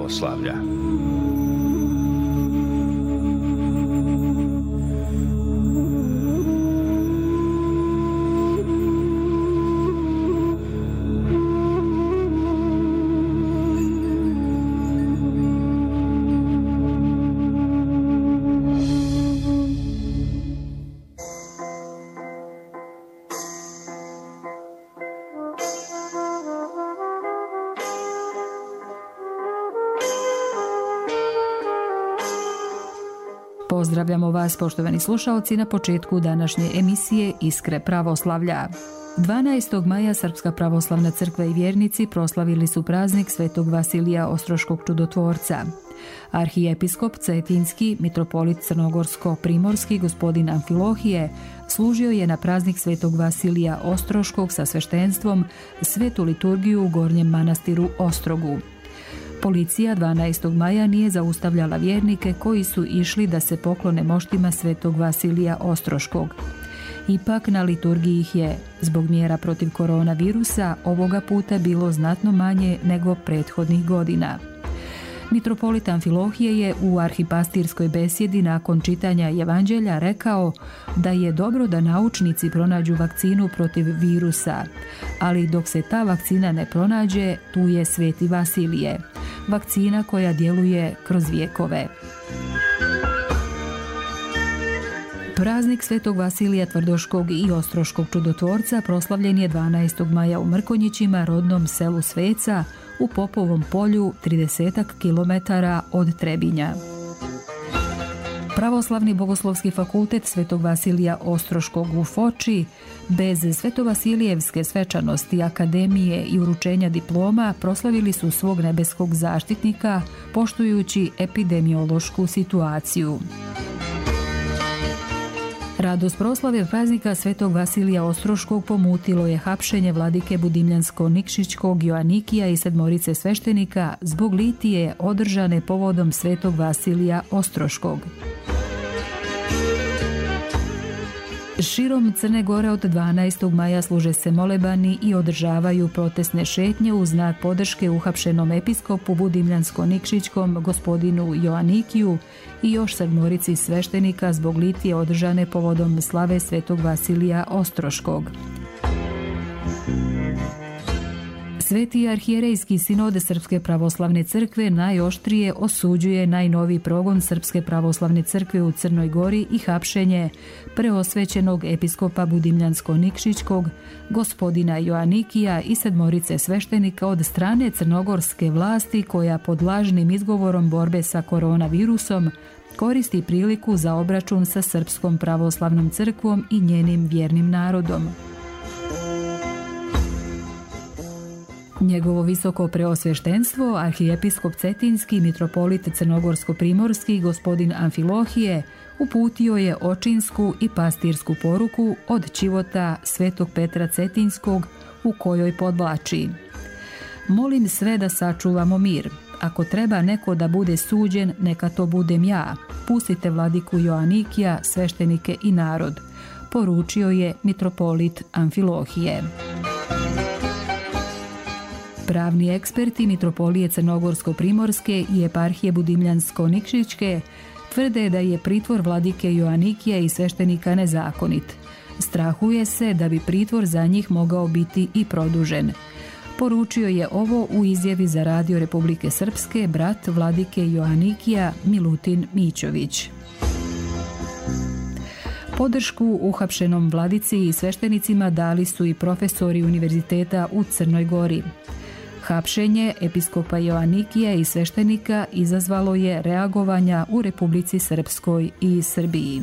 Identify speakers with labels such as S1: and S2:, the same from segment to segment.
S1: pravoslavlja.
S2: Pozdravljamo vas, poštovani slušaoci, na početku današnje emisije Iskre pravoslavlja. 12. maja Srpska pravoslavna crkva i vjernici proslavili su praznik Svetog Vasilija Ostroškog čudotvorca. Arhijepiskop Cetinski, mitropolit Crnogorsko-primorski gospodin Amfilohije služio je na praznik Svetog Vasilija Ostroškog sa sveštenstvom svetu liturgiju u Gornjem manastiru Ostrogu. Policija 12. maja nije zaustavljala vjernike koji su išli da se poklone moštima Svetog Vasilija Ostroškog. Ipak na liturgiji ih je, zbog mjera protiv koronavirusa, ovoga puta bilo znatno manje nego prethodnih godina. Mitropolit Amfilohije je u arhipastirskoj besjedi nakon čitanja Evanđelja rekao da je dobro da naučnici pronađu vakcinu protiv virusa, ali dok se ta vakcina ne pronađe, tu je Sveti Vasilije, vakcina koja djeluje kroz vjekove. Praznik Svetog Vasilija Tvrdoškog i Ostroškog čudotvorca proslavljen je 12. maja u Mrkonjićima, rodnom selu Sveca, u Popovom polju 30 km od Trebinja. Pravoslavni bogoslovski fakultet Svetog Vasilija Ostroškog u Foči bez Svetovasilijevske svečanosti, akademije i uručenja diploma proslavili su svog nebeskog zaštitnika poštujući epidemiološku situaciju. Radost proslave praznika Svetog Vasilija Ostroškog pomutilo je hapšenje vladike Budimljansko-Nikšićkog Joanikija i sedmorice sveštenika zbog litije održane povodom Svetog Vasilija Ostroškog. Širom Crne Gore od 12. maja služe se molebani i održavaju protestne šetnje u znak podrške uhapšenom episkopu Budimljansko-Nikšićkom gospodinu Joanikiju i još sedmorici sveštenika zbog litije održane povodom slave Svetog Vasilija Ostroškog. Sveti arhijerejski sinod Srpske pravoslavne crkve najoštrije osuđuje najnoviji progon Srpske pravoslavne crkve u Crnoj Gori i hapšenje preosvećenog episkopa Budimljansko-Nikšićkog gospodina Joanikija i sedmorice sveštenika od strane crnogorske vlasti koja pod lažnim izgovorom borbe sa koronavirusom koristi priliku za obračun sa Srpskom pravoslavnom crkvom i njenim vjernim narodom. Njegovo visoko preosveštenstvo, arhijepiskop Cetinski, mitropolit Crnogorsko-primorski gospodin Amfilohije uputio je očinsku i pastirsku poruku od čivota Svetog Petra Cetinskog u kojoj podvlači: molim sve da sačuvamo mir. Ako treba neko da bude suđen, neka to budem ja. Pustite vladiku Joanikija, sveštenike i narod, poručio je mitropolit Amfilohije. Pravni eksperti mitropolije Crnogorsko-primorske i eparhije Budimljansko-Nikšićke tvrde da je pritvor vladike Joanikija i sveštenika nezakonit. Strahuje se da bi pritvor za njih mogao biti i produžen. Poručio je ovo u izjavi za Radio Republike Srpske brat vladike Joanikija Milutin Mićović. Podršku uhapšenom vladici i sveštenicima dali su i profesori univerziteta u Crnoj Gori. Hapšenje episkopa Joanikija i sveštenika izazvalo je reagovanja u Republici Srpskoj i Srbiji.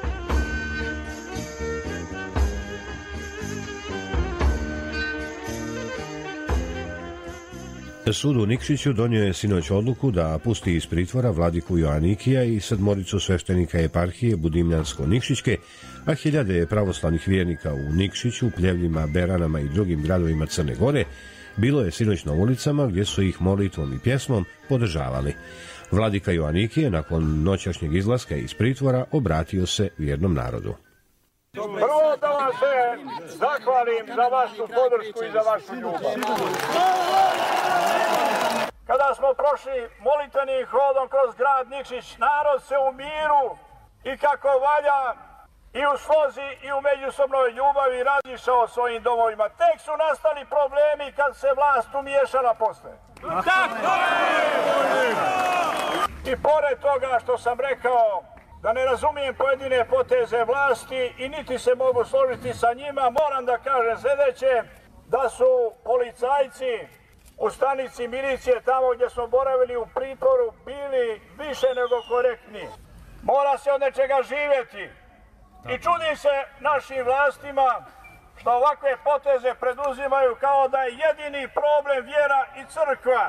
S1: Sud u Nikšiću donio je sinoć odluku da pusti iz pritvora vladiku Joanikija i sedmoricu sveštenika eparhije Budimljansko-Nikšićke, a hiljade pravoslavnih vjernika u Nikšiću, Pljevljima, Beranama i drugim gradovima Crne Gore bilo je sinoć na ulicama gdje su ih molitvom i pjesmom podržavali. Vladika Joanikije nakon noćašnjeg izlaska iz pritvora obratio se vjernom narodu.
S3: Prvo da vam se zahvalim za vašu podršku i za vašu ljubav. kada smo prošli molitvenim hodom kroz grad Nikšić, narod se u miru i kako valja i u slozi i u međusobnoj ljubavi razišao svojim domovima. Tek su nastali problemi kad se vlast umiješala posle. I pored toga što sam rekao da ne razumijem pojedine poteze vlasti i niti se mogu složiti sa njima, moram da kažem sljedeće, da su policajci u stanici milicije, tamo gdje smo boravili u pritvoru, bili više nego korektni. Mora se od nečega živjeti. I čudim se našim vlastima što ovakve poteze preduzimaju kao da je jedini problem vjera i crkva.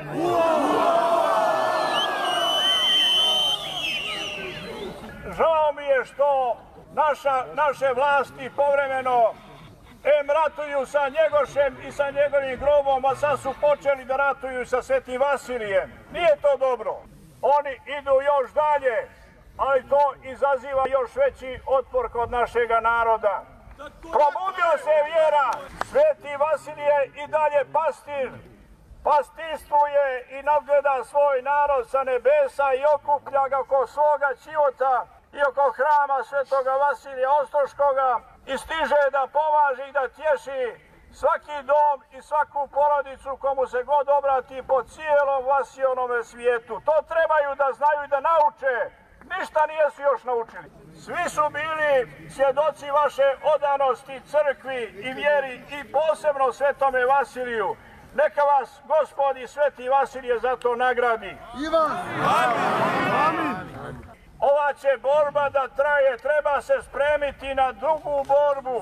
S3: Žao mi je što naše vlasti povremeno ratuju sa Njegošem i sa njegovim grobom, a sad su počeli da ratuju sa Svetim Vasilijem. Nije to dobro. Oni idu još dalje, ali to izaziva još veći otpor kod našega naroda. Probudio se vjera. Sveti Vasilije i dalje pastir. Pastirstuje i nadgleda svoj narod sa nebesa i okuplja ga oko svoga ćivota i oko hrama Svetoga Vasilija Ostroškoga i stiže da pomaže i da tješi svaki dom i svaku porodicu komu se god obrati po cijelom Vasiljonome svijetu. To trebaju da znaju i da nauče. Ništa nijesu još naučili. Svi su bili svjedoci vaše odanosti crkvi i vjeri i posebno Svetome Vasiliju. Neka vas Gospod i Sveti Vasilije za to nagradi. Amin. Ova će borba da traje, treba se spremiti na drugu borbu.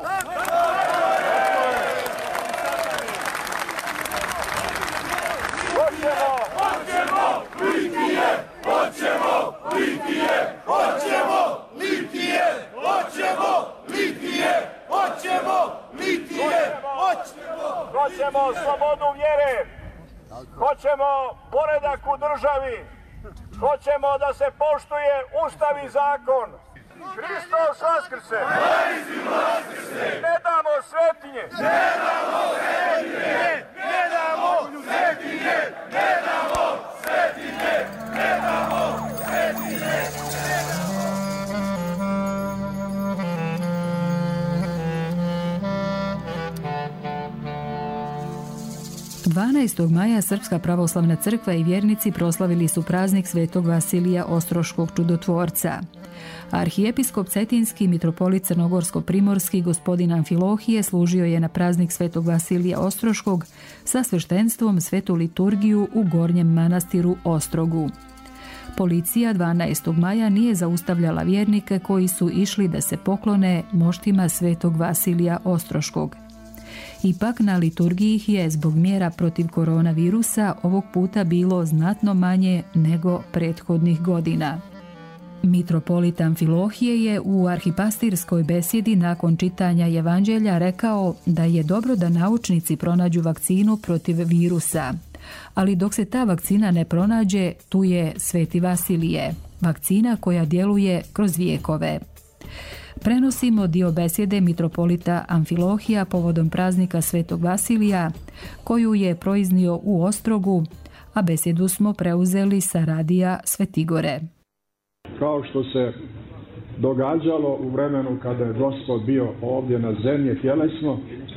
S4: Hoćemo litije, hoćemo litije, hoćemo litije, hoćemo litije, hoćemo litije,
S3: hoćemo slobodu vjere, hoćemo poredak u državi, hoćemo da se poštuje Ustav i zakon. Hristos vaskrse! Ne damo svetinje! Ne damo svetinje! Ne damo svetinje! Ne damo svetinje! Ne damo svetinje!
S2: 12. maja Srpska pravoslavna crkva i vjernici proslavili su praznik Svetog Vasilija Ostroškog čudotvorca. Arhijepiskop Cetinski, mitropolit Crnogorsko-primorski, gospodin Amfilohije služio je na praznik Svetog Vasilija Ostroškog sa sveštenstvom svetu liturgiju u Gornjem manastiru Ostrogu. Policija 12. maja nije zaustavljala vjernike koji su išli da se poklone moštima Svetog Vasilija Ostroškog. Ipak na liturgiji ih je zbog mjera protiv koronavirusa ovog puta bilo znatno manje nego prethodnih godina. Mitropolit Amfilohije je u arhipastirskoj besjedi nakon čitanja Evanđelja rekao da je dobro da naučnici pronađu vakcinu protiv virusa. Ali dok se ta vakcina ne pronađe, tu je Sveti Vasilije, vakcina koja djeluje kroz vijekove. Prenosimo dio besjede mitropolita Amfilohija povodom praznika Svetog Vasilija, koju je proiznio u Ostrogu, a besjedu smo preuzeli sa radija Svetigore.
S5: Kao što se događalo u vremenu kada je Gospod bio ovdje na zemlji tjelesno,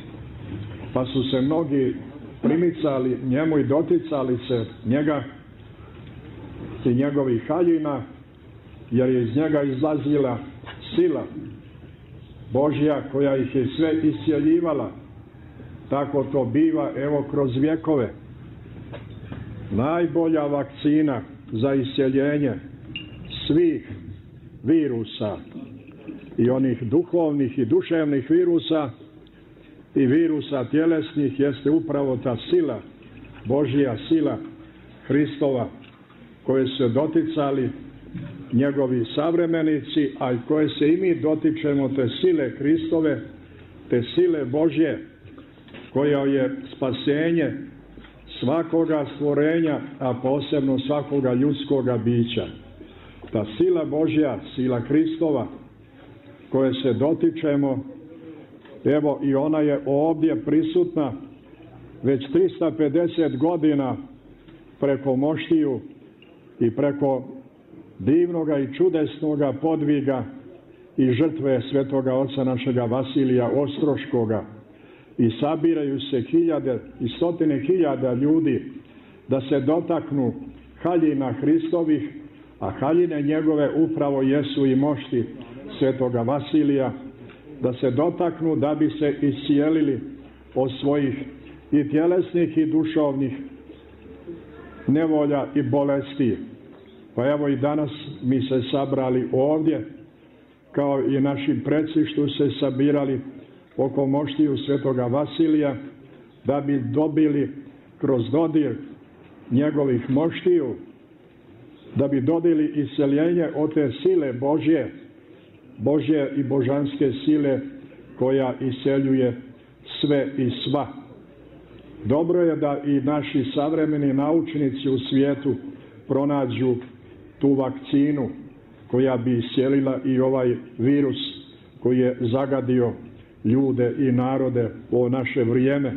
S5: pa su se mnogi primicali njemu i doticali se njega i njegovih haljina, jer je iz njega izlazila sila Božja koja ih je sve isjeljivala. Tako to biva, evo, kroz vjekove. Najbolja vakcina za isjeljenje svih virusa i onih duhovnih i duševnih virusa i virusa tjelesnih jeste upravo ta sila, Božja sila Hristova, koje su se doticali njegovi savremenici, a koje se i mi dotičemo, te sile Hristove, te sile Božje, koja je spasenje svakoga stvorenja, a posebno svakoga ljudskoga bića. Ta sila Božja, sila Hristova, koje se dotičemo, evo i ona je ovdje prisutna već 350 godina preko moštiju i preko divnoga i čudesnoga podviga i žrtve svetoga oca našega Vasilija Ostroškoga. I sabiraju se hiljade i stotine hiljada ljudi da se dotaknu haljina Hristovih, a haljine njegove upravo jesu i mošti svetoga Vasilija, da se dotaknu da bi se iscijelili od svojih i tjelesnih i dušovnih nevolja i bolesti. Pa evo i danas mi se sabrali ovdje, kao i naši preci što se sabirali oko moštiju svetoga Vasilija, da bi dobili kroz dodir njegovih moštiju, da bi dobili isceljenje od te sile Božje i božanske sile koja isceljuje sve i sva. Dobro je da i naši savremeni naučnici u svijetu pronađu tu vakcinu koja bi iscijelila i ovaj virus koji je zagadio ljude i narode u naše vrijeme.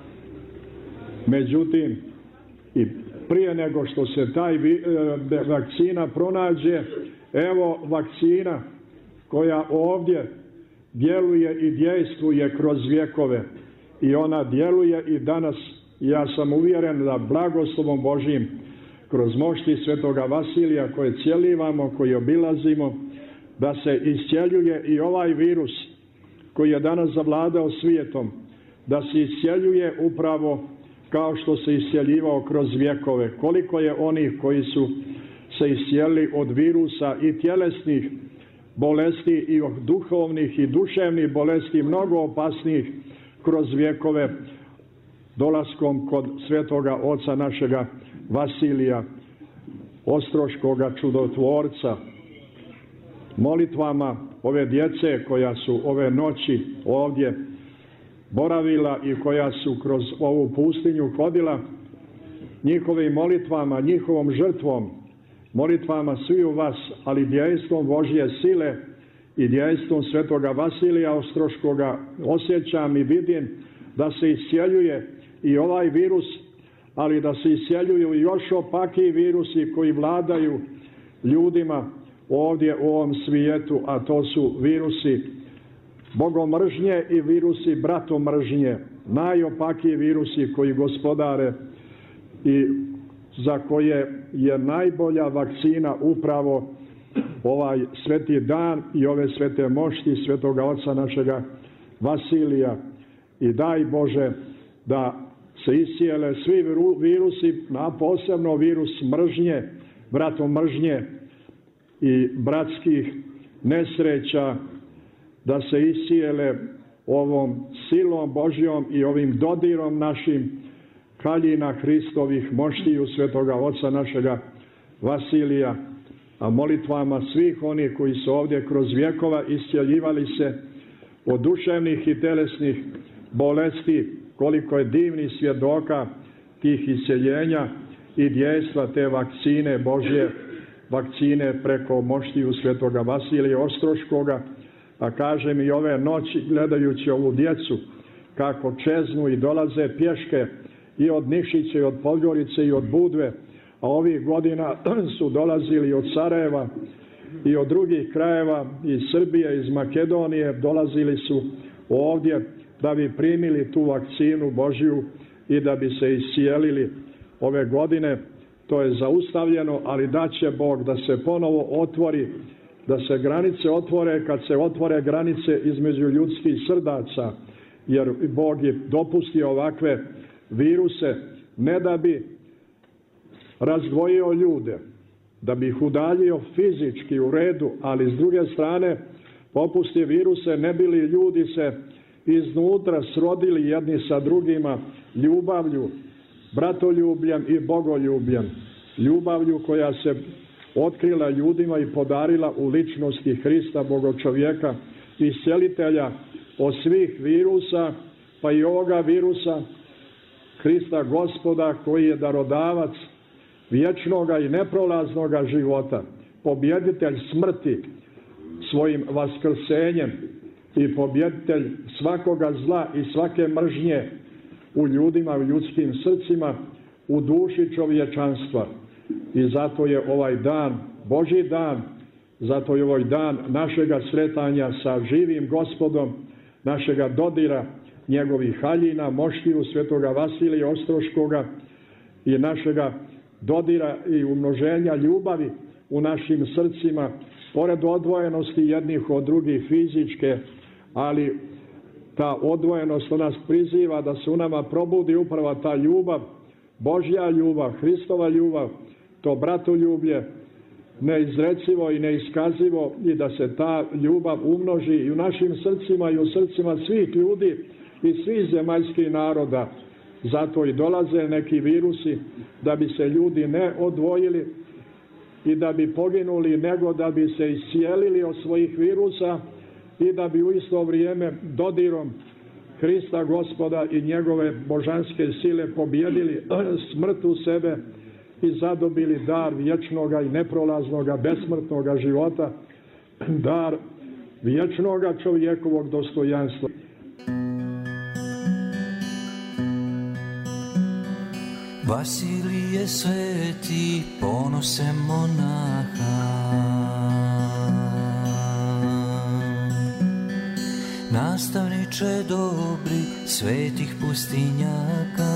S5: Međutim, i prije nego što se taj vakcina pronađe, evo vakcina koja ovdje djeluje i dejstvuje kroz vjekove. I ona djeluje i danas. Ja sam uvjeren da blagoslovom Božjim kroz mošti svetoga Vasilija koje cijelivamo, koje obilazimo, da se iscijeljuje i ovaj virus koji je danas zavladao svijetom, da se iscijeljuje upravo kao što se iscijeljivao kroz vjekove. Koliko je onih koji su se iscijelili od virusa i tjelesnih bolesti i od duhovnih i duševnih bolesti, mnogo opasnijih kroz vjekove, dolaskom kod svetoga oca našega Vasilija Ostroškoga čudotvorca. Molitvama ove djece koja su ove noći ovdje boravila i koja su kroz ovu pustinju hodila, njihovim molitvama, njihovom žrtvom, molitvama sviju vas, ali djejstvom Božje sile i djejstvom svetoga Vasilija Ostroškoga osjećam i vidim da se iscijeljuje i ovaj virus, ali da se iscijeljuju i još opakiji virusi koji vladaju ljudima ovdje u ovom svijetu, a to su virusi bogomržnje i virusi bratomržnje, najopakiji virusi koji gospodare i za koje je najbolja vakcina upravo ovaj sveti dan i ove svete mošti svetoga oca našega Vasilija. I daj Bože da se iscijele svi virusi, a posebno virus mržnje, bratomržnje i bratskih nesreća, da se iscijele ovom silom Božjom i ovim dodirom našim haljina Hristovih moštiju svetoga oca našega Vasilija, a molitvama svih onih koji su ovdje kroz vjekova iscijeljivali se od duševnih i telesnih bolesti, koliko je divnih svjedoka tih isceljenja i djejstva te vakcine Božje, vakcine preko moštiju svetoga Vasilija Ostroškoga. A kažem i ove noći, gledajući ovu djecu kako čeznu i dolaze pješke i od Nikšića i od Podgorice i od Budve, a ovih godina su dolazili od Sarajeva i od drugih krajeva, iz Srbije, iz Makedonije, dolazili su ovdje da bi primili tu vakcinu Božju i da bi se iscijelili ove godine. To je zaustavljeno, ali daće Bog da se ponovo otvori, da se granice otvore kad se otvore granice između ljudskih srdaca, jer Bog je dopustio ovakve viruse ne da bi razdvojio ljude, da bi ih udaljio fizički u redu, ali s druge strane popusti viruse ne bi li ljudi se iznutra srodili jedni sa drugima ljubavlju, bratoljubljem i bogoljubljem, ljubavlju koja se otkrila ljudima i podarila u ličnosti Hrista, Bogočovjeka, iscelitelja od svih virusa, pa i ovoga virusa, Hrista Gospoda koji je darodavac vječnoga i neprolaznoga života, pobjeditelj smrti svojim vaskrsenjem i pobjeditelj svakoga zla i svake mržnje u ljudima, u ljudskim srcima, u duši čovječanstva. I zato je ovaj dan, Božji dan, zato je ovaj dan našega sretanja sa živim Gospodom, našega dodira, njegovih haljina, moštiju svetoga Vasilija Ostroškoga i našega dodira i umnoženja ljubavi u našim srcima, pored odvojenosti jednih od drugih fizičke, ali ta odvojenost nas priziva da se u nama probudi upravo ta ljubav, Božja ljubav, Hristova ljubav, to bratoljublje, neizrecivo i neiskazivo, i da se ta ljubav umnoži i u našim srcima i u srcima svih ljudi i svih zemaljskih naroda. Zato i dolaze neki virusi da bi se ljudi ne odvojili i da bi poginuli, nego da bi se iscijelili od svojih virusa i da bi u isto vrijeme dodirom Hrista Gospoda i njegove božanske sile pobjedili smrt u sebe i zadobili dar vječnoga i neprolaznoga, besmrtnoga života, dar vječnoga čovjekovog dostojanstva.
S6: Vasilije sveti, ponose monaha, nastavniče dobri svetih pustinjaka,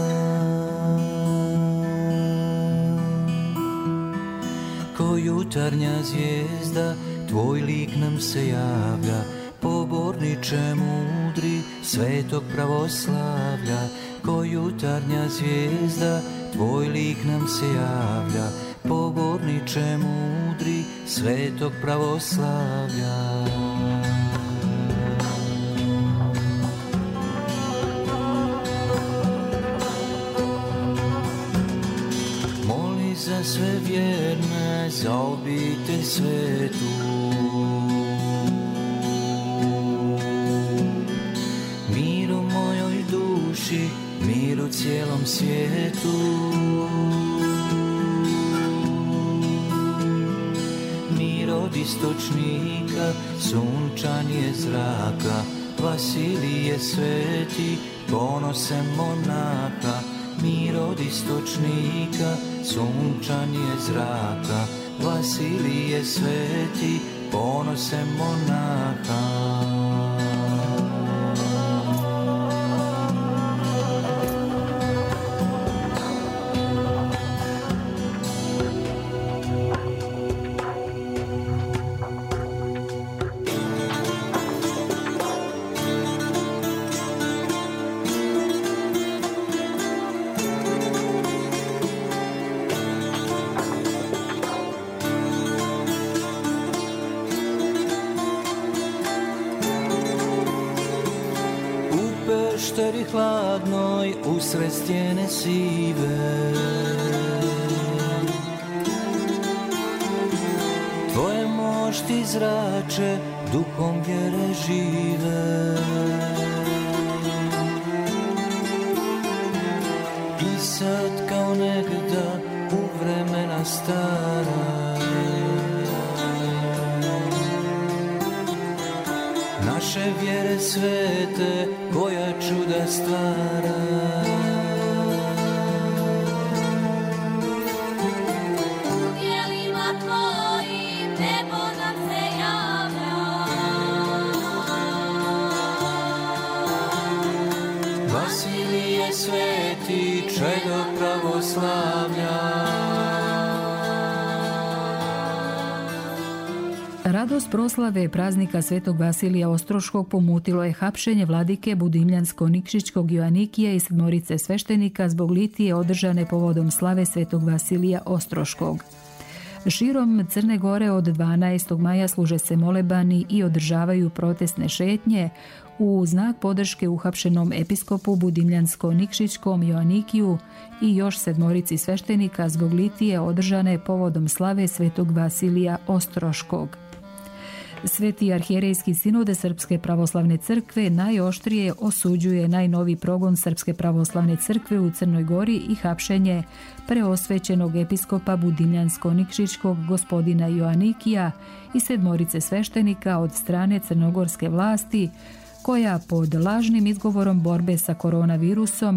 S6: ko jutarnja zvijezda tvoj lik nam se javlja, poborniče mudri svetog pravoslavlja. Ko jutarnja zvijezda tvoj lik nam se javlja, poborniče mudri svetog pravoslavlja. Moli za sve vjerne, za obitelj svetu, mir u mojoj duši, mir u cijelom svijetu. Mir od istočnika, sunčanje zraka, Vasilije sveti, ponose monaha. Mir od istočnika, sunčanje zraka, Vasilije sveti, ponose monaha. Pešteri hladnoj, usred stjene sive, tvoje mošti zrače, duhom vjere žive. I sad kao negda u vremena stara, naše vjere svete, koja čuda stvara.
S7: U dijelima tvojim nebo nam se javlja,
S6: Vasilije sveti, čedo pravoslavlja.
S2: Radost proslave praznika Svetog Vasilija Ostroškog pomutilo je hapšenje vladike Budimljansko-Nikšićkog Joanikija i sedmorice sveštenika zbog litije održane povodom slave Svetog Vasilija Ostroškog. Širom Crne Gore od 12. maja služe se molebani i održavaju protestne šetnje u znak podrške uhapšenom episkopu Budimljansko-Nikšićkom Joanikiju i još sedmorici sveštenika zbog litije održane povodom slave Svetog Vasilija Ostroškog. Sveti arhijerejski sinode Srpske pravoslavne crkve najoštrije osuđuje najnovi progon Srpske pravoslavne crkve u Crnoj Gori i hapšenje preosvećenog episkopa Budimljansko-Nikšićkog gospodina Joanikija i sedmorice sveštenika od strane crnogorske vlasti, koja pod lažnim izgovorom borbe sa koronavirusom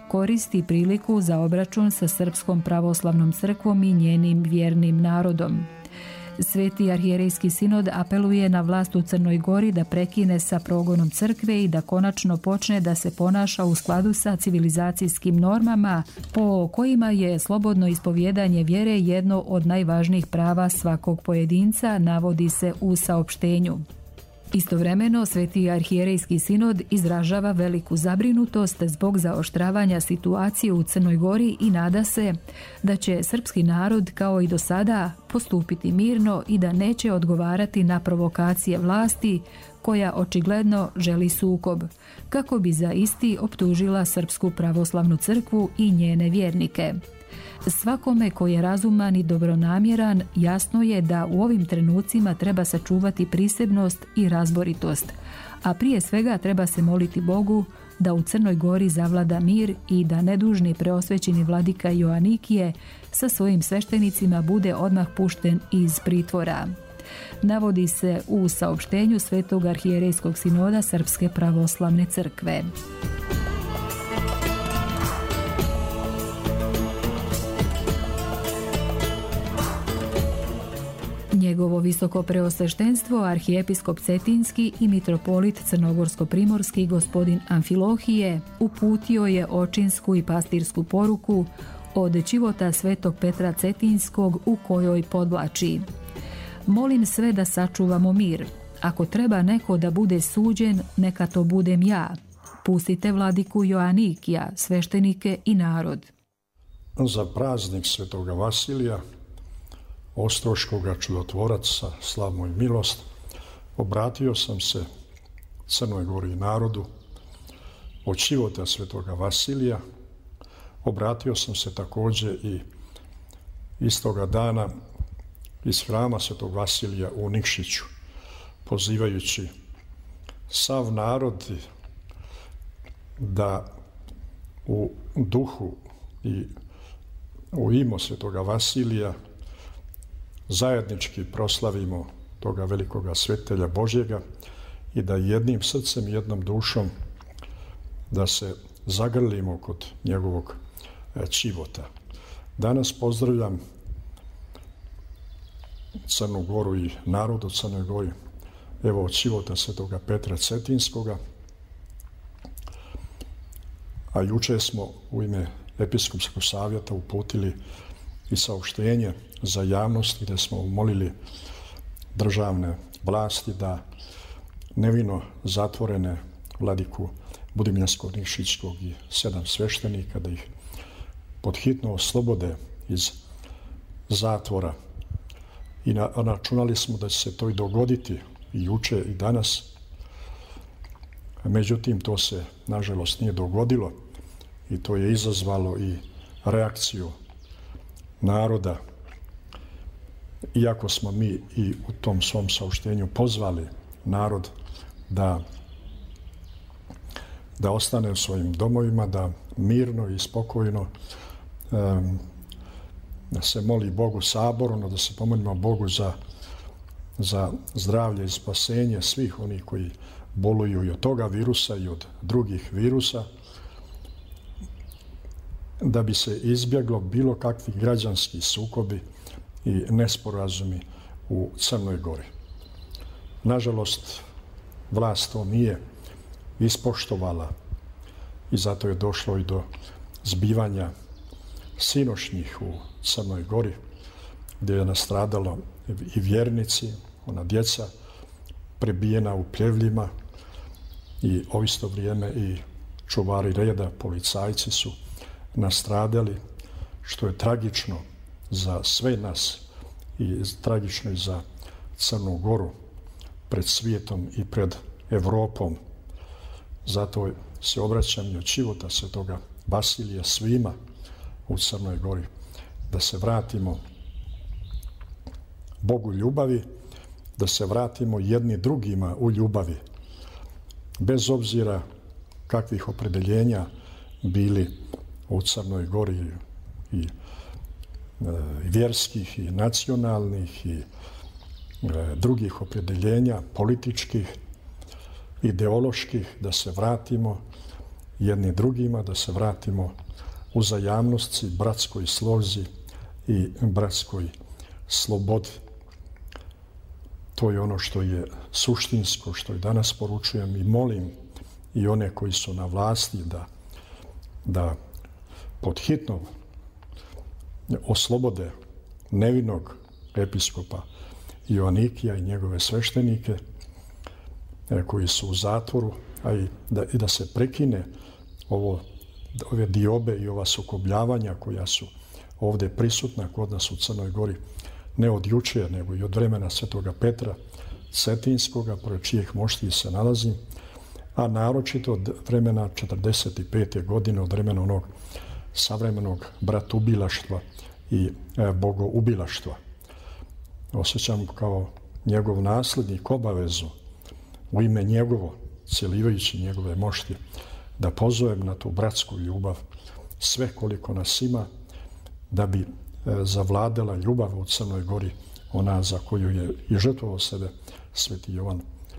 S2: koristi priliku za obračun sa Srpskom pravoslavnom crkvom i njenim vjernim narodom. Sveti arhijerejski sinod apeluje na vlast u Crnoj Gori da prekine sa progonom crkve i da konačno počne da se ponaša u skladu sa civilizacijskim normama po kojima je slobodno ispovjedanje vjere jedno od najvažnijih prava svakog pojedinca, navodi se u saopštenju. Istovremeno, Sveti arhijerejski sinod izražava veliku zabrinutost zbog zaoštravanja situacije u Crnoj Gori i nada se da će srpski narod kao i do sada postupiti mirno i da neće odgovarati na provokacije vlasti koja očigledno želi sukob, kako bi za isti optužila Srpsku pravoslavnu crkvu i njene vjernike. Svakome ko je razuman i dobronamjeran, jasno je da u ovim trenucima treba sačuvati prisebnost i razboritost, a prije svega treba se moliti Bogu da u Crnoj Gori zavlada mir i da nedužni preosvećeni vladika Joanikije sa svojim sveštenicima bude odmah pušten iz pritvora. Navodi se u saopštenju Svetog arhijerejskog sinoda Srpske pravoslavne crkve. Njegovo visoko preosveštenstvo, arhijepiskop Cetinski i mitropolit crnogorsko-primorski gospodin Amfilohije uputio je očinsku i pastirsku poruku od čivota svetog Petra Cetinskog u kojoj podvlači: molim sve da sačuvamo mir. Ako treba neko da bude suđen, neka to budem ja. Pustite vladiku Joanikija, sveštenike i narod.
S5: Za praznik svetoga Vasilija, Ostroškoga čudotvoraca, slavnu milost, obratio sam se Crnoj Gori i narodu. Od čivota svetoga Vasilija obratio sam se također i istoga dana iz hrama svetog Vasilija u Nikšiću, pozivajući sav narod da u duhu i u imo svetoga Vasilija zajednički proslavimo toga velikoga svetelja Božjega i da jednim srcem i jednom dušom da se zagrlimo kod njegovog čivota. Danas pozdravljam Crnu Goru i narod u Crnoj Gori, evo od čivota svetoga Petra Cetinskoga, a juče smo u ime Episkopskog savjeta uputili i saopštenje za javnost gdje smo molili državne vlasti da nevino zatvorene vladiku Budimljanskog, Nikšićkog i 7 sveštenika da ih podhitno oslobode iz zatvora. I računali smo da će se to i dogoditi i juče i danas. Međutim, to se nažalost nije dogodilo i to je izazvalo i reakciju naroda. Iako smo mi i u tom svom saopštenju pozvali narod da ostane u svojim domovima, da mirno i spokojno da se moli Bogu saborno, da se pomolimo Bogu za zdravlje i spasenje svih onih koji boluju i od toga virusa i od drugih virusa, da bi se izbjeglo bilo kakvi građanski sukobi i nesporazumi u Crnoj Gori. Nažalost, vlast to nije ispoštovala i zato je došlo i do zbivanja sinošnjih u Crnoj Gori, gdje je nastradalo i vjernici, ona djeca prebijena u pljevljima i u isto vrijeme i čuvari reda, policajci su nastradali, što je tragično za sve nas i tragično i za Crnu Goru pred svijetom i pred Evropom. Zato se obraćam i od čivota svetoga Vasilija svima u Crnoj Gori da se vratimo Bogu ljubavi, da se vratimo jedni drugima u ljubavi, bez obzira kakvih opredeljenja bili u Crnoj Gori i vjerskih i nacionalnih i drugih opredeljenja, političkih, ideoloških, da se vratimo jedni drugima, da se vratimo uzajamnosti, bratskoj slozi i bratskoj slobodi. To je ono što je suštinsko, što i danas poručujem i molim i one koji su na vlasti da pod hitno oslobode nevinog episkopa Joanikija i njegove sveštenike koji su u zatvoru, a i da se prekine ove diobe i ova sukobljavanja koja su ovdje prisutna kod nas u Crnoj Gori, ne od jučer, nego i od vremena Svetoga Petra Cetinskoga, pored čijih mošti se nalazim, a naročito od vremena 45. godine, od vremena onog savremenog bratubilaštva i bogoubilaštva. Osjećam kao njegov naslednik obavezu u ime njegovo, cjelivajući njegove mošti, da pozovem na tu bratsku ljubav sve koliko nas ima, da bi zavladala ljubav u Crnoj Gori, ona za koju je i žrtvovao sebe sveti Jovan,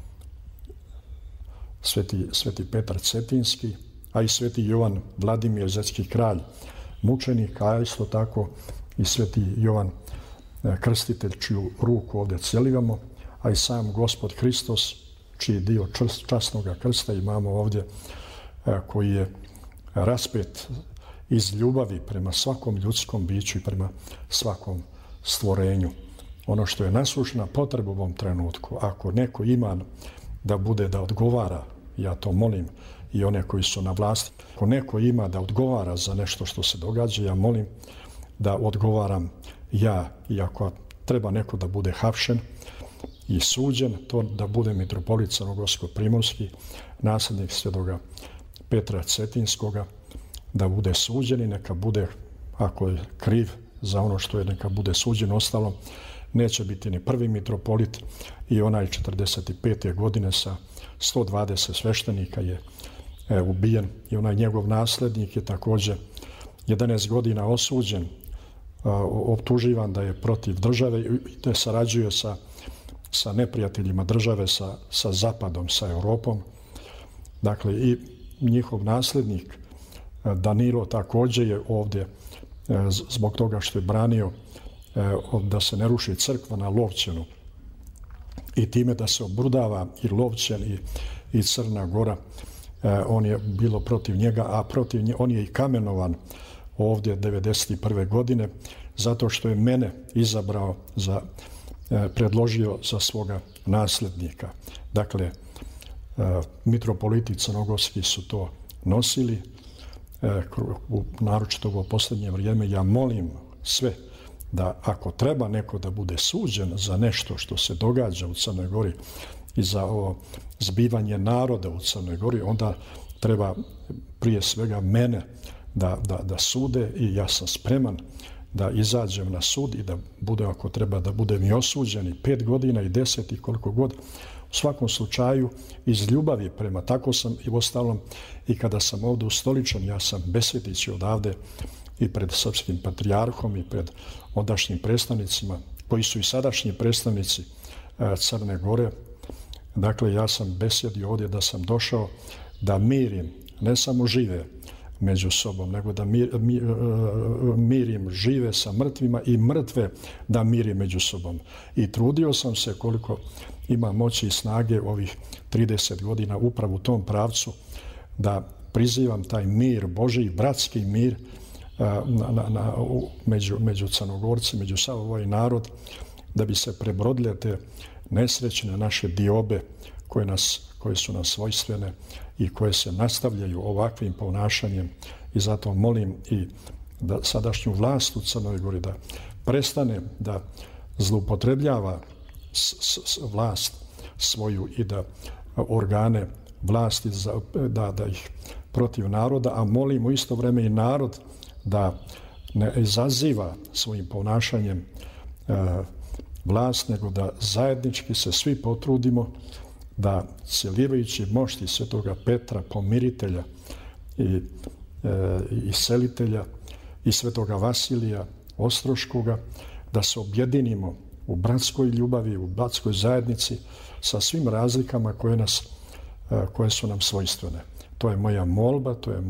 S5: sveti Petar Cetinski, a i sveti Jovan Vladimir Zetski kralj, mučenik, a isto tako i sveti Jovan Krstitelj, čiju ruku ovdje cjelivamo, a i sam Gospod Hristos, čiji dio časnoga krsta imamo ovdje, koji je raspet iz ljubavi prema svakom ljudskom biću i prema svakom stvorenju. Ono što je nasušna potreba u ovom trenutku, ako neko ima da odgovara, ja to molim i one koji su na vlasti, ako neko ima da odgovara za nešto što se događa, ja molim da odgovaram ja, i ako treba neko da bude hapšen i suđen, to da bude mitropolit Crnogorsko-primorski, nasljednik svetoga Petra Cetinskoga, da bude suđen i neka bude, ako je kriv za ono što je, neka bude suđen. Ostalo neće biti ni prvi mitropolit, i onaj 45. godine sa 120 sveštenika je ubijen, i onaj njegov nasljednik je također 11 godina osuđen, optuživan da je protiv države i da sarađuje sa neprijateljima države, sa Zapadom, sa Europom. Dakle, i njihov nasljednik Danilo također je ovdje zbog toga što je branio da se ne ruši crkva na Lovćenu i time da se obrudava i Lovćen i Crna Gora. On je bilo protiv njega, a on je i kamenovan ovdje 1991. godine zato što je mene izabrao predložio za svoga nasljednika. Dakle, mitropoliti crnogorski su to nosili, naročito u posljednje vrijeme. Ja molim sve da ako treba neko da bude suđen za nešto što se događa u Crnoj Gori i za ovo zbivanje naroda u Crnoj Gori, onda treba prije svega mene da sude, i ja sam spreman da izađem na sud i da bude, ako treba, da budem i osuđen i 5 godina i 10 i koliko god. U svakom slučaju iz ljubavi prema, tako sam i ostalom i kada sam ovdje ustoličen, ja sam besjetići odavde i pred srpskim patrijarhom i pred ondašnjim predstavnicima koji su i sadašnji predstavnici Crne Gore. Dakle, ja sam besjedio ovdje da sam došao da mirim ne samo žive među sobom, nego da mirim žive sa mrtvima i mrtve da mirim među sobom. I trudio sam se koliko ima moći i snage ovih 30 godina upravo u tom pravcu da prizivam taj mir, Božji bratski mir među Crnogorci, među sav ovaj narod, da bi se prebrodile te nesrećne naše diobe koje su nam svojstvene i koje se nastavljaju ovakvim ponašanjem. I zato molim i da sadašnju vlast u Crnoj Gori da prestane da zloupotrebljava vlast svoju i da organe vlasti da ih protiv naroda, a molim u isto vrijeme i narod da ne izaziva svojim ponašanjem vlast, nego da zajednički se svi potrudimo da cjelivajući mošti svetoga Petra, pomiritelja i selitelja, i svetoga Vasilija Ostroškoga, da se objedinimo u bratskoj ljubavi, u bratskoj zajednici sa svim razlikama koje su nam svojstvene. To je moja molba, to je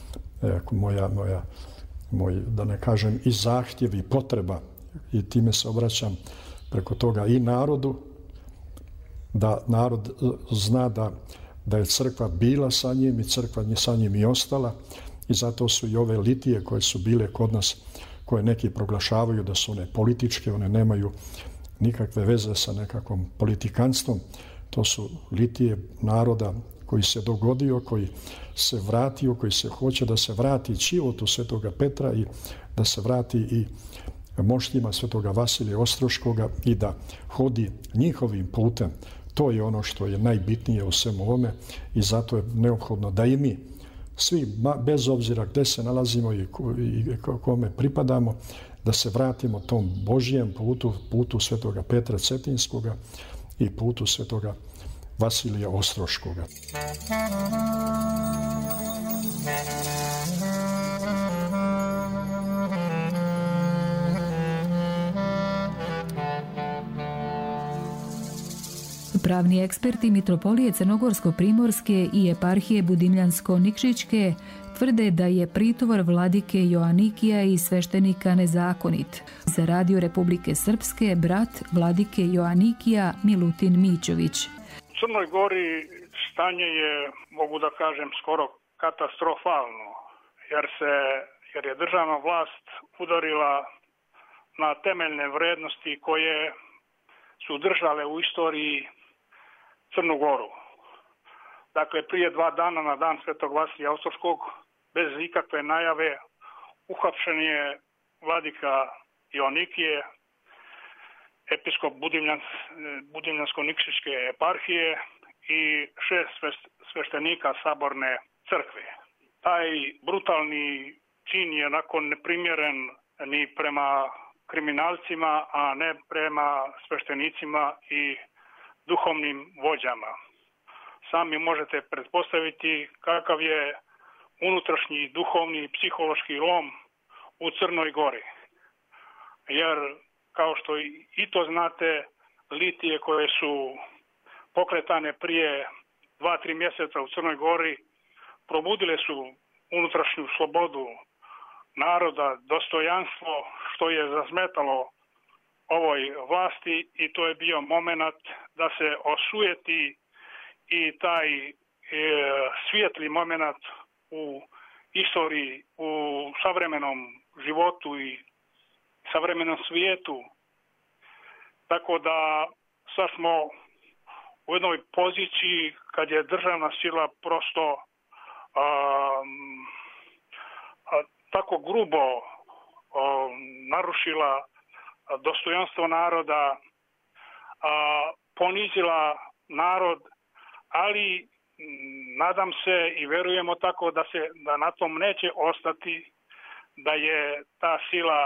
S5: moj, da ne kažem, i zahtjev i potreba, i time se obraćam preko toga i narodu, da narod zna da je crkva bila sa njim i crkva sa njim i ostala, i zato su i ove litije koje su bile kod nas, koje neki proglašavaju da su one političke, one nemaju nikakve veze sa nekakvom politikanstvom. To su litije naroda koji se dogodio, koji se vratio, koji se hoće da se vrati životu Svetoga Petra i da se vrati i moštima Svetoga Vasilija Ostroškoga i da hodi njihovim putem. To je ono što je najbitnije u svemu ovome i zato je neophodno da i mi svi, bez obzira gde se nalazimo i kome pripadamo, da se vratimo tom Božijem putu, putu Svetoga Petra Cetinskoga i putu Svetoga Vasilija Ostroškoga.
S2: Pravni eksperti Mitropolije Crnogorsko-primorske i eparhije Budimljansko-Nikšićke tvrde da je pritovor vladike Joanikija i sveštenika nezakonit. Za Radio Republike Srpske brat vladike Joanikija Milutin Mićović.
S3: U Crnoj Gori stanje je, mogu da kažem, skoro katastrofalno, jer je državna vlast udarila na temeljne vrednosti koje su držale u istoriji Crnu Goru. Dakle, prije 2 dana na dan Svetog Vasilija Ostroškog, bez ikakve najave, uhapšen je vladika Joanikije, episkop Budimljansko-Nikšićke eparhije i 6 sveštenika Saborne crkve. Taj brutalni čin je onako neprimjeren ni prema kriminalcima, a ne prema sveštenicima i duhovnim vođama. Sami možete pretpostaviti kakav je unutrašnji duhovni i psihološki lom u Crnoj Gori. Jer, kao što i to znate, litije koje su pokretane prije 2-3 mjeseca u Crnoj Gori probudile su unutrašnju slobodu naroda, dostojanstvo, što je zasmetalo ovoj vlasti, i to je bio moment da se osujeti i taj svijetli moment u istoriji, u savremenom životu i savremenom svijetu. Tako da sad smo u jednoj poziciji kad je državna sila prosto tako grubo narušila dostojanstvo naroda, ponizila narod, ali nadam se i verujemo tako da na tom neće ostati, da je ta sila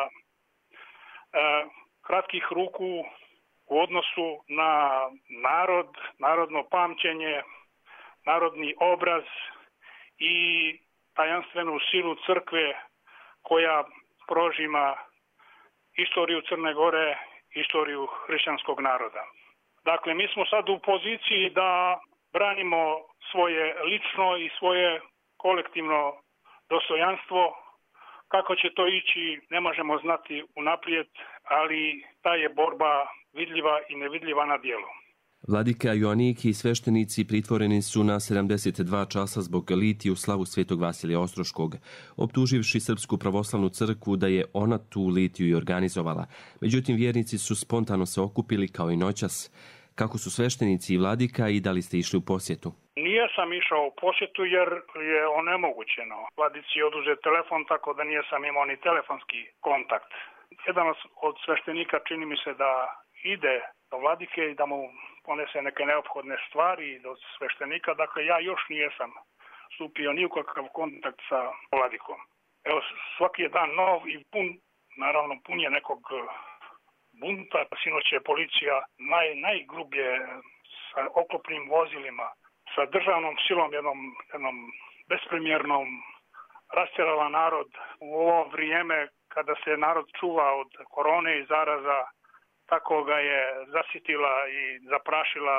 S3: kratkih ruku u odnosu na narod, narodno pamćenje, narodni obraz i tajanstvenu silu crkve koja prožima istoriju Crne Gore, istoriju hrišćanskog naroda. Dakle, mi smo sad u poziciji da branimo svoje lično i svoje kolektivno dostojanstvo. Kako će to ići, ne možemo znati unaprijed, ali ta je borba vidljiva i nevidljiva na dijelu.
S8: Vladika Joaniki i sveštenici pritvoreni su na 72 časa zbog litije u slavu Svetog Vasilija Ostroškog, optuživši Srpsku pravoslavnu crkvu da je ona tu litiju i organizovala. Međutim, vjernici su spontano se okupili kao i noćas. Kako su sveštenici i vladika i da li ste išli u posjetu?
S3: Nisam išao u posjetu jer je onemogućeno. Vladici je oduzet telefon, tako da nisam imao ni telefonski kontakt. Jedan od sveštenika čini mi se da ide do vladike i da mu ponese neke neophodne stvari do sveštenika. Dakle, ja još nisam stupio ni u kakav kontakt sa vladikom. Evo, svaki je dan nov i naravno pun je nekog bunta. Sinoć je policija najgrublje sa oklopnim vozilima, sa državnom silom, jednom bespremjernom, rastjerala narod u ovo vrijeme kada se narod čuva od korone i zaraza. Tako ga je zasitila i zaprašila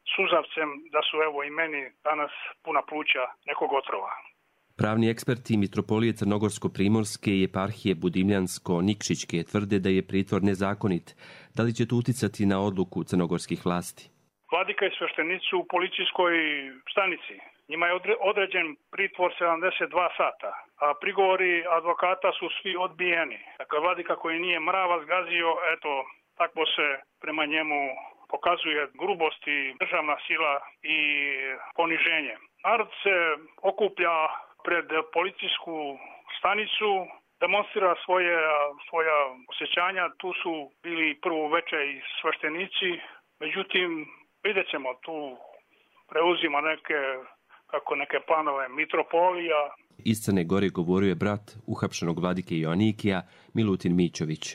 S3: suzavcem da su evo i meni danas puna pluća nekog otrova.
S8: Pravni eksperti Mitropolije Crnogorsko-primorske i eparhije Budimljansko-Nikšićke tvrde da je pritvor nezakonit. Da li će to uticati na odluku crnogorskih vlasti?
S3: Vladika i sveštenici u policijskoj stanici. Njima je određen pritvor 72 sata, a prigovori advokata su svi odbijeni. Dakle, vladika koji nije mrava zgazio, eto, takvo se prema njemu pokazuje grubost i državna sila i poniženje. Narod se okuplja pred policijsku stanicu, demonstrira svoja osjećanja. Tu su bili prvo veče i sveštenici, međutim, vidjet ćemo, tu preuzima neke planove mitropolija.
S8: Iz Crne Gore govorio je brat uhapšenog vladike Joanikija, Milutin Mićović.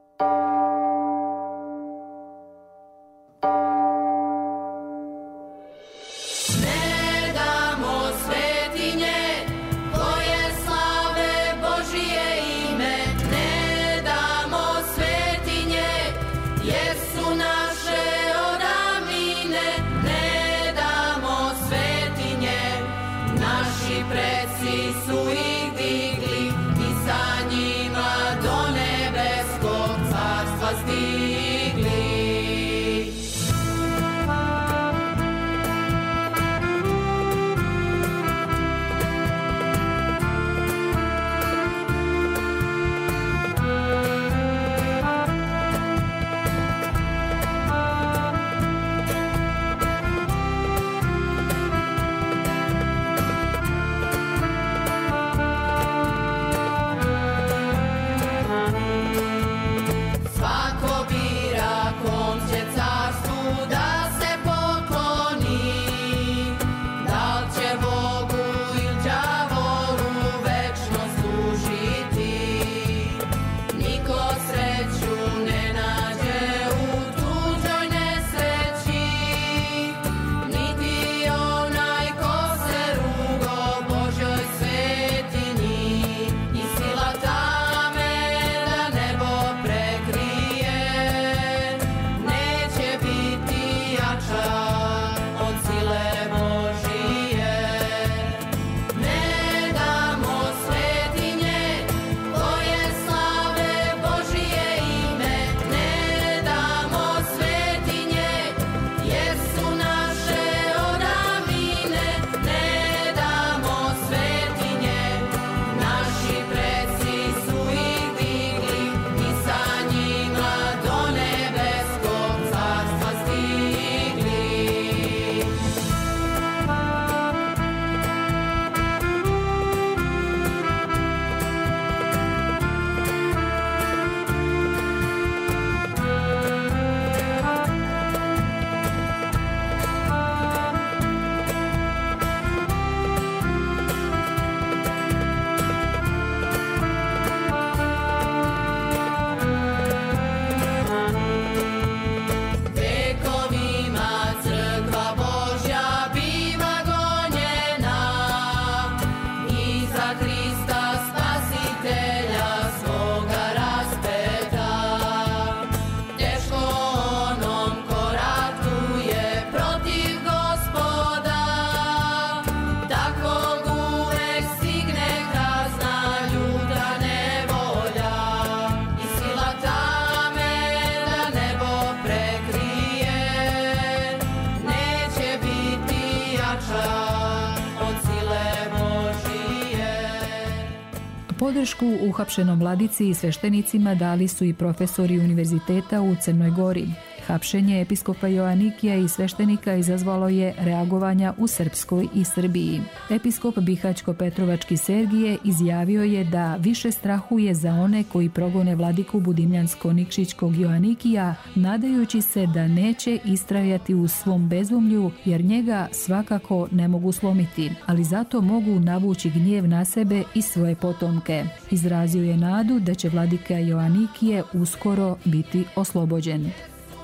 S2: Podršku uhapšenom vladici i sveštenicima dali su i profesori univerziteta u Crnoj Gori. Hapšenje episkopa Joanikija i sveštenika izazvalo je reagovanja u Srpskoj i Srbiji. Episkop Bihaćko-Petrovački Sergije izjavio je da više strahuje za one koji progone vladiku Budimljansko-Nikšićkog Joanikija, nadajući se da neće istrajati u svom bezumlju, jer njega svakako ne mogu slomiti, ali zato mogu navući gnjev na sebe i svoje potomke. Izrazio je nadu da će vladika Joanikije uskoro biti oslobođen.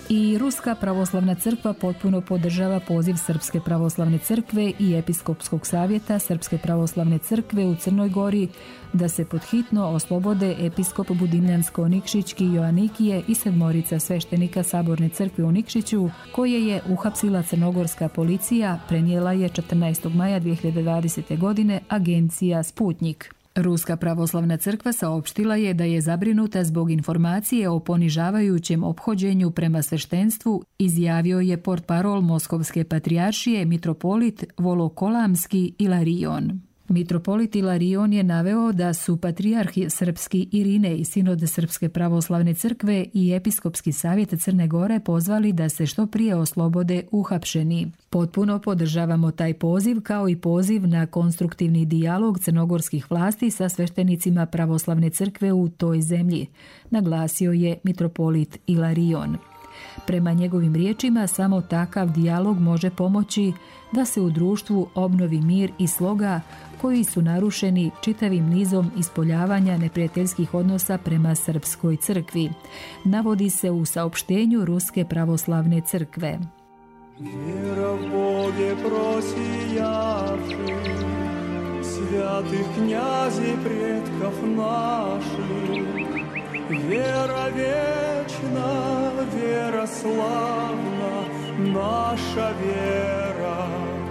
S2: I Ruska pravoslavna crkva potpuno podržava poziv Srpske pravoslavne crkve i Episkopskog savjeta Srpske pravoslavne crkve u Crnoj Gori da se podhitno oslobode episkop Budimljansko-Nikšićki Joanikije i 7 sveštenika Saborne crkve u Nikšiću, koje je uhapsila crnogorska policija, prenijela je 14. maja 2020. godine agencija Sputnik. Ruska pravoslavna crkva saopštila je da je zabrinuta zbog informacije o ponižavajućem ophođenju prema sveštenstvu, izjavio je portparol Moskovske patrijaršije mitropolit Volokolamski Ilarion. Mitropolit Ilarion je naveo da su patrijarhi srpski Irine i sinod Srpske pravoslavne crkve i Episkopski savjet Crne Gore pozvali da se što prije oslobode uhapšeni. Potpuno podržavamo taj poziv kao i poziv na konstruktivni dijalog crnogorskih vlasti sa sveštenicima pravoslavne crkve u toj zemlji, naglasio je mitropolit Ilarion. Prema njegovim riječima, samo takav dijalog može pomoći da se u društvu obnovi mir i sloga koji su narušeni čitavim nizom ispoljavanja neprijateljskih odnosa prema Srpskoj crkvi, navodi se u saopštenju Ruske pravoslavne crkve.
S9: Vjera v Boge prosijavši, svятih knjazi pretkov našli, vjera vječna, vjera slavna, naša vjera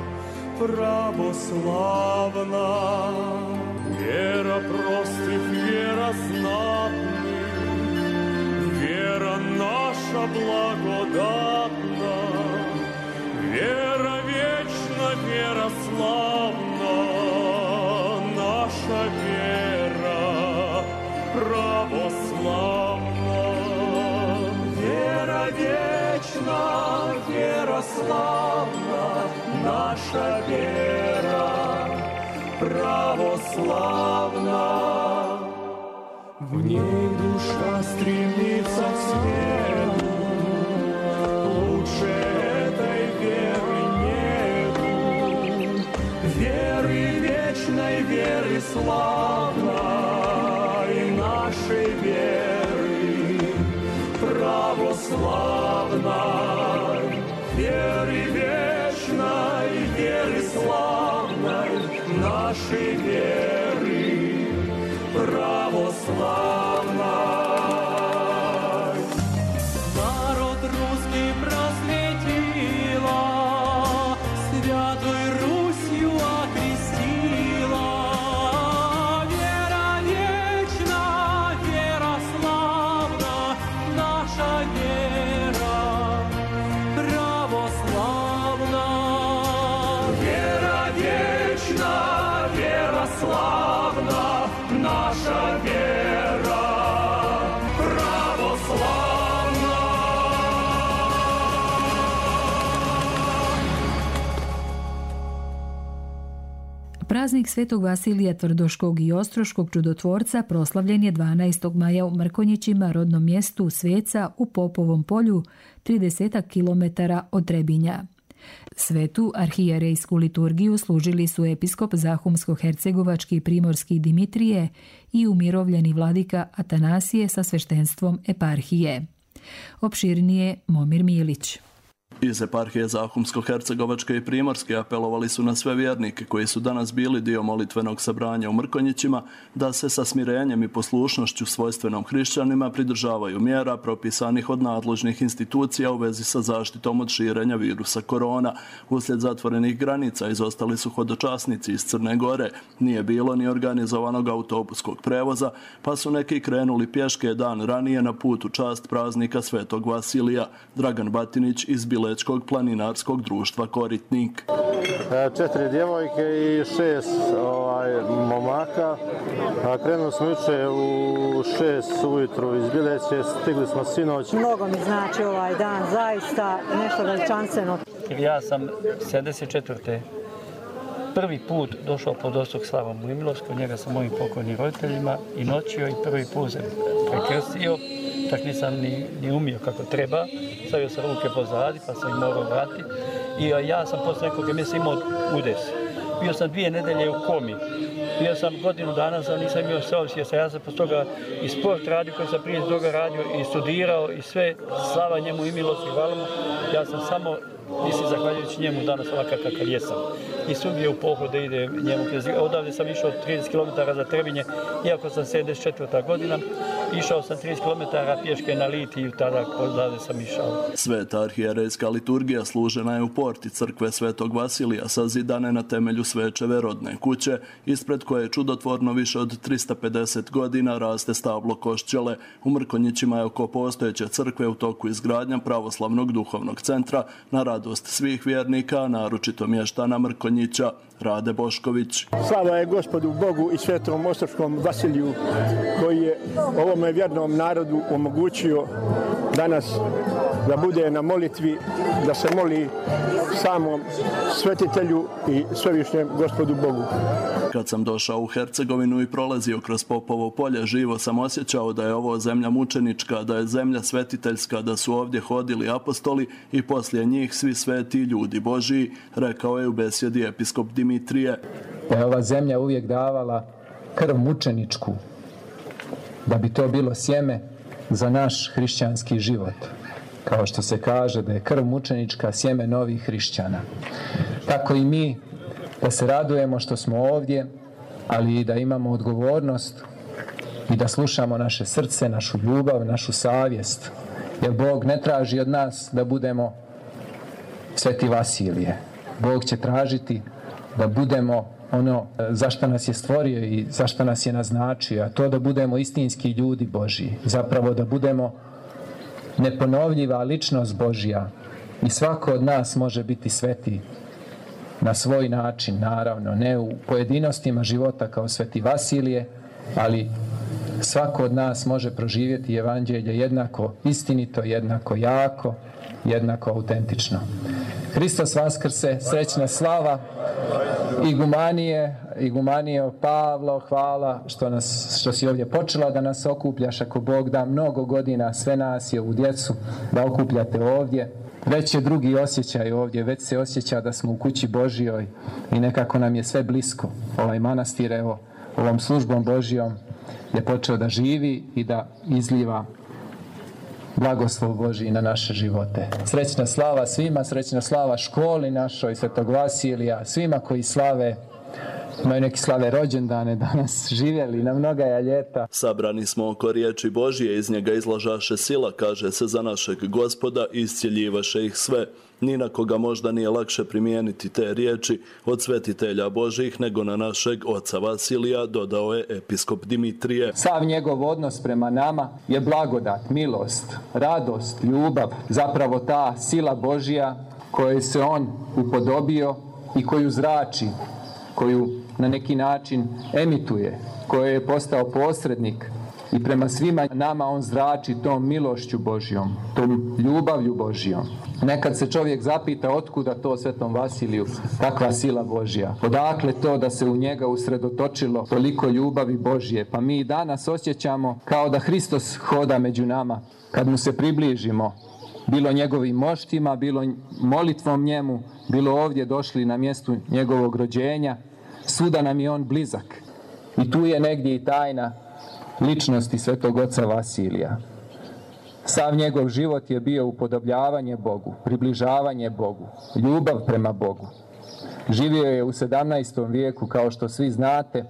S9: pravoslavna. Vjera prostih, vjera znatnih, vjera naša blagodatna, vjera vječna, vjera slavna, naša vjera pravoslavna. Vjera vječna, vjera slavna, naša vjera pravoslavna. V njej duša strimnica k svijetu, luče eтой vjeri njetu. Vjeri vječnej, vjeri slavnoj, našej vjeri pravoslavnoj. Vjeri vječnej, vjeri slavnoj, našej vjeri pravoslavnoj. Народ русский просветила, Святой Русью окрестила. Вера вечна, вера славна, наша вера православна. Вера вечна, вера славна, наша вера православна.
S2: Praznik Svetog Vasilija Tvrdoškog i Ostroškog čudotvorca proslavljen je 12. maja u Mrkonjićima, rodnom mjestu Sveca u Popovom polju, 30 km od Trebinja. Svetu arhijerejsku liturgiju služili su episkop Zahumsko-hercegovački primorski Dimitrije i umirovljeni vladika Atanasije sa sveštenstvom eparhije. Opširnije Momir Milić.
S10: Iz eparhije Zahumsko-hercegovačke i Primorske apelovali su na sve vjernike koji su danas bili dio molitvenog sabranja u Mrkonjićima da se sa smirenjem i poslušnošću svojstvenom hrišćanima pridržavaju mjera propisanih od nadležnih institucija u vezi sa zaštitom od širenja virusa korona. Uslijed zatvorenih granica izostali su hodočasnici iz Crne Gore, nije bilo ni organizovanog autobuskog prevoza, pa su neki krenuli pješke dan ranije na put u čast praznika Svetog Vasilija. Dragan Batinić iz Bilečkog planinarskog društva Koritnik.
S11: 4 djevojke i 6 momaka. Krenuli smo juče u 6 ujutru iz Bileće, stigli smo sinoć.
S12: Mnogo mi znači ovaj dan, zaista nešto veličanstveno.
S13: Ja sam 74. prvi put došao pod ostrog Slava Mujmilovskog, njega sa mojim pokojnim roditeljima i noćio i prvi put se prekrstio. Tak nisam ni umio kako treba, stavio sam ruke pozadi pa sam ih morao vratiti i ja sam posle nekog mjeseca imao udes. Bio sam 2 nedelje u komi Bio sam godinu dana, nisam imao savjesta, ja sam posle toga i sport radio koji sam prije toga radio i studirao i sve, slava njemu i milost i hvala mu. Ja sam samo, mislim, zahvaljujući njemu danas ovakav kakav jesam. I svugdje u pohode ide njemu. Odavde sam išao 30 km za Trebinje, iako sam 74. godina. Išao sam 30 km pješke na Litiju, tada odavde sam išao.
S10: Sveta arhijerejska liturgija služena je u porti crkve Svetog Vasilija, sazidane na temelju Svečeve rodne kuće, ispred koje čudotvorno više od 350 godina raste stablo košćele. U Mrkonjićima je oko postojeće crkve u toku izgradnja pravoslavnog duhovnog centra na radost svih vjernika, naročito mještana Mrkonjića. Rade Bošković.
S14: Slava je Gospodu Bogu i Svetom Ostroškom Vasiliju koji je ovome vjernom narodu omogućio danas da bude na molitvi, da se moli samom svetitelju i svevišnjem Gospodu Bogu.
S10: Kad sam došao u Hercegovinu i prolazio kroz Popovo polje, živo sam osjećao da je ovo zemlja mučenička, da je zemlja svetiteljska, da su ovdje hodili apostoli i poslije njih svi sveti ljudi Božiji, rekao je u besjedi episkop Dimitrije.
S15: Da je ova zemlja uvijek davala krv mučeničku, da bi to bilo sjeme za naš hrišćanski život. Kao što se kaže da je krv mučenička sjeme novih hrišćana. Tako i mi da se radujemo što smo ovdje, ali i da imamo odgovornost i da slušamo naše srce, našu ljubav, našu savjest. Jer Bog ne traži od nas da budemo Sveti Vasilije. Bog će tražiti da budemo ono za što nas je stvorio i za što nas je naznačio, a to da budemo istinski ljudi Božji. Zapravo da budemo neponovljiva ličnost Božja i svako od nas može biti sveti na svoj način, naravno, ne u pojedinostima života kao Sveti Vasilije, ali svako od nas može proživjeti evanđelje jednako istinito, jednako jako, jednako autentično. Hristos Vaskrse, srećna slava, Igumanije Pavlo, hvala što si ovdje počela da nas okupljaš, ako Bog da mnogo godina sve nas i ovu djecu da okupljate ovdje. Već je drugi osjećaj ovdje, već se osjeća da smo u kući Božjoj i nekako nam je sve blisko. Ovaj manastir, evo, ovom službom Božjom je počeo da živi i da izliva blagoslov Božji na naše živote. Srećna slava svima, srećna slava školi našoj Svetog Vasilija, svima koji slave, imaju neki slave rođendane danas, živjeli na mnoga ljeta.
S10: Sabrani smo oko riječi Božije, iz njega izlažaše sila, kaže se za našeg Gospoda, i iscjeljivaše ih sve. Ni na koga možda nije lakše primijeniti te riječi od svetitelja Božih nego na našeg oca Vasilija, dodao je episkop Dimitrije.
S15: Sav njegov odnos prema nama je blagodat, milost, radost, ljubav, zapravo ta sila Božja kojoj se on upodobio i koju zrači, koju na neki način emituje, koji je postao posrednik i prema svima nama on zrači tom milošću Božjom, tom ljubavlju Božjom. Nekad se čovjek zapita otkuda to Svetom Vasiliju takva sila Božja. Odakle to da se u njega usredotočilo toliko ljubavi Božje? Pa mi danas osjećamo kao da Hristos hoda među nama. Kad mu se približimo, bilo njegovim moštima, bilo molitvom njemu, bilo ovdje došli na mjestu njegovog rođenja, svuda nam je on blizak. I tu je negdje i tajna ličnosti Svetog oca Vasilija. Sav njegov život je bio upodobljavanje Bogu, približavanje Bogu, ljubav prema Bogu. Živio je u 17. vijeku, kao što svi znate.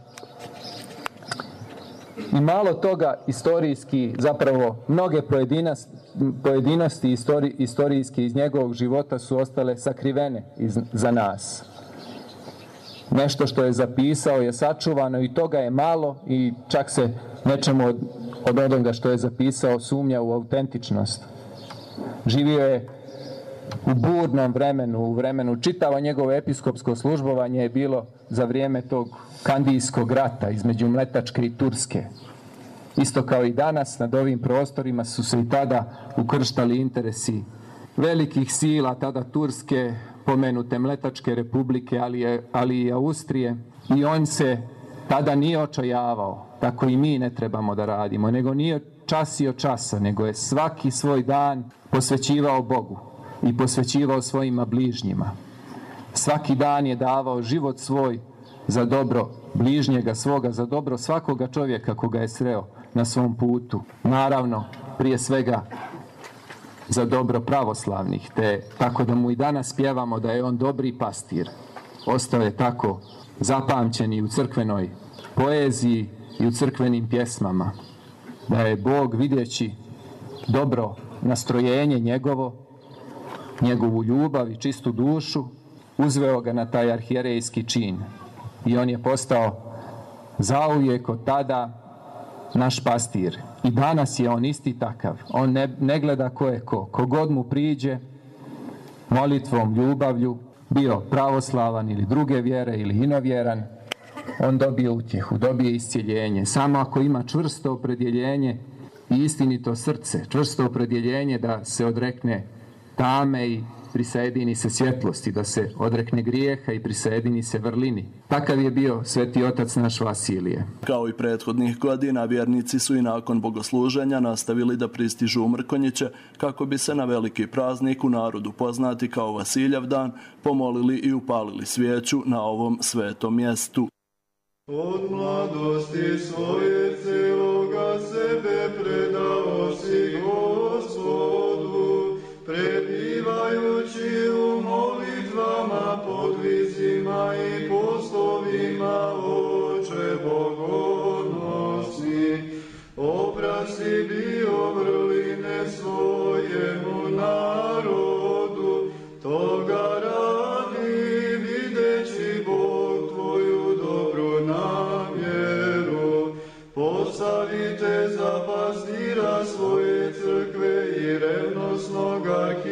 S15: I malo toga istorijski, zapravo mnoge pojedinosti istorijski iz njegovog života su ostale sakrivene za nas. Nešto što je zapisao je sačuvano i toga je malo i čak se nečemu od onoga što je zapisao sumnja u autentičnost. Živio je u burnom vremenu, u vremenu čitavo njegovo episkopsko službovanje je bilo za vrijeme tog Kandijskog rata između Mletačke i Turske. Isto kao i danas, nad ovim prostorima su se i tada ukrštali interesi velikih sila, tada Turske, pomenute Mletačke republike, ali i Austrije. I on se tada nije očajavao, tako i mi ne trebamo da radimo, nego nije čas i od časa, nego je svaki svoj dan posvećivao Bogu i posvećivao svojima bližnjima. Svaki dan je davao život svoj za dobro bližnjega svoga, za dobro svakoga čovjeka koga je sreo na svom putu. Naravno, prije svega za dobro pravoslavnih, te tako da mu i danas pjevamo da je on dobri pastir. Ostao je tako zapamćen i u crkvenoj poeziji i u crkvenim pjesmama, da je Bog, vidjeći dobro nastrojenje njegovu ljubav i čistu dušu, uzveo ga na taj arhijerejski čin. I on je postao zauvijek od tada naš pastir. I danas je on isti takav. On ne gleda ko je ko. Kogod mu priđe, molitvom, ljubavlju, bio pravoslavan ili druge vjere ili inovjeran, on dobije utjehu, dobije iscjeljenje. Samo ako ima čvrsto opredjeljenje i istinito srce, čvrsto opredjeljenje da se odrekne tame i prisajedini se svjetlosti, da se odrekne grijeha i prisajedini se vrlini. Takav je bio sveti otac naš Vasilije.
S10: Kao i prethodnih godina, vjernici su i nakon bogosluženja nastavili da pristižu u Mrkonjiće kako bi se na veliki praznik u narodu poznati kao Vasiljev dan pomolili i upalili svijeću na ovom svetom mjestu.
S4: Od mladosti svoje celoga sebe predao si Gospodu, prebivajući u molitvama, podvizima i poslovima, Oče bogonosni, oprosti bio vrline svojemu narodu, toga radi videći Bog tvoju dobru namjeru. Postavite za pastira svoje crkve i revnosnog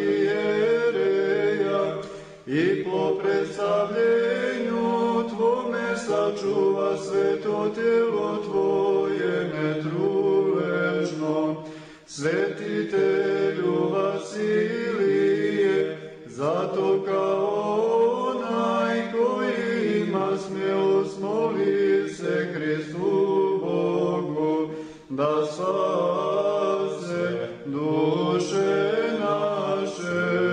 S4: arhijereja i po predstavljenju tvome sačuva sveto tijelo tvoje netruležno. Svetitelju Vasilije, zato kao onaj koji ima smjelost moli se Hristu Bogu, da spase duše naše.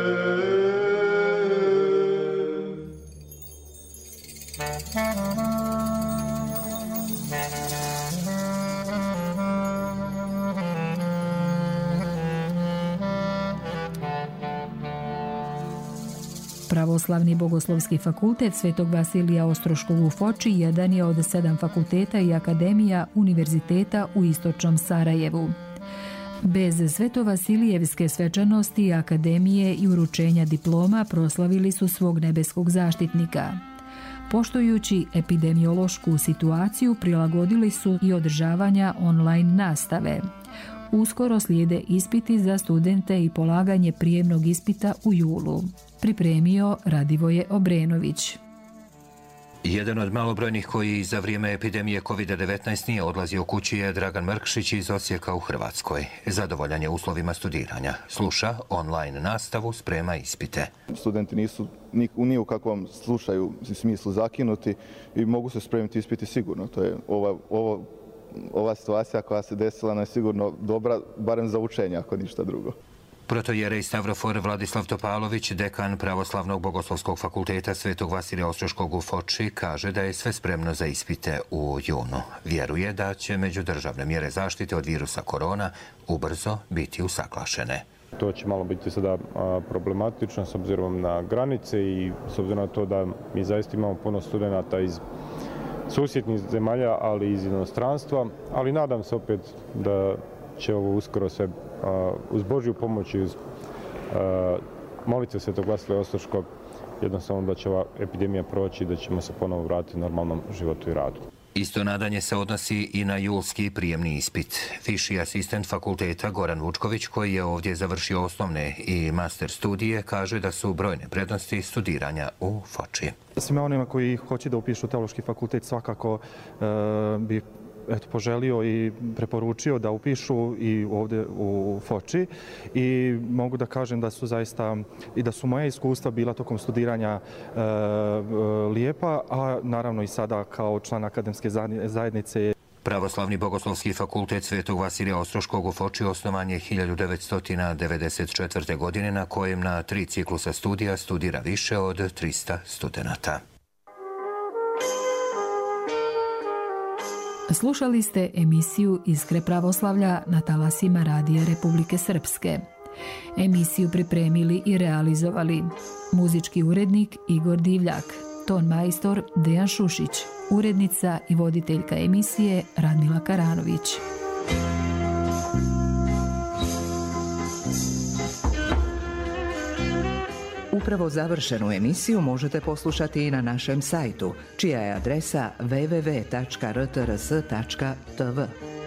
S2: Pravoslavni bogoslovski fakultet Svetog Vasilija Ostroškog u Foči jedan je od 7 fakulteta i akademija univerziteta u istočnom Sarajevu. Bez Svetovasilijevske svečanosti, akademije i uručenja diploma proslavili su svog nebeskog zaštitnika. Poštujući epidemiološku situaciju, prilagodili su i održavanja online nastave. Uskoro slijede ispiti za studente i polaganje prijemnog ispita u julu. Pripremio Radivoje Obrenović.
S16: Jedan od malobrojnih koji za vrijeme epidemije COVID-19 nije odlazio kući je Dragan Mrkšić iz Osijeka u Hrvatskoj. Zadovoljan je uslovima studiranja. Sluša online nastavu, sprema ispite.
S17: Studenti nisu ni u kakvom slučaju u smislu zakinuti i mogu se spremiti ispiti sigurno. To je ova situacija koja se desila nam je sigurno dobra, barem za učenje, ako ništa drugo.
S16: Protojerej Stavrofor Vladislav Topalović, dekan Pravoslavnog bogoslovskog fakulteta Svetog Vasilija Ostroškog u Foči, kaže da je sve spremno za ispite u junu. Vjeruje da će međudržavne mjere zaštite od virusa korona ubrzo biti usaglašene.
S18: To će malo biti sada problematično s obzirom na granice i s obzirom na to da mi zaista imamo puno studenata iz susjednih zemalja, ali i iz inostranstva, ali nadam se opet da će ovo uskoro sve uz Božju pomoć i uz molitve Svetog Vasilija Ostroškog jednostavno da će ova epidemija proći i da ćemo se ponovo vratiti normalnom životu i radu.
S16: Isto nadanje se odnosi i na julski prijemni ispit. Viši asistent fakulteta Goran Vučković, koji je ovdje završio osnovne i master studije, kaže da su brojne prednosti studiranja u Foči.
S19: Svima onima koji hoće da upišu teološki fakultet svakako bi poželio i preporučio da upišu i ovdje u Foči i mogu da kažem da su zaista i da su moja iskustva bila tokom studiranja lijepa, a naravno i sada kao član akademske zajednice.
S16: Pravoslavni bogoslovski fakultet Svetog Vasilija Ostroškog u Foči osnovan je 1994. godine, na kojem na 3 ciklusa studija studira više od 300 studenata.
S2: Slušali ste emisiju Iskre pravoslavlja na talasima Radija Republike Srpske. Emisiju pripremili i realizovali muzički urednik Igor Divljak, ton majstor Dejan Šušić, urednica i voditeljka emisije Radmila Karanović.
S20: Upravo završenu emisiju možete poslušati i na našem sajtu, čija je adresa www.rtrs.tv.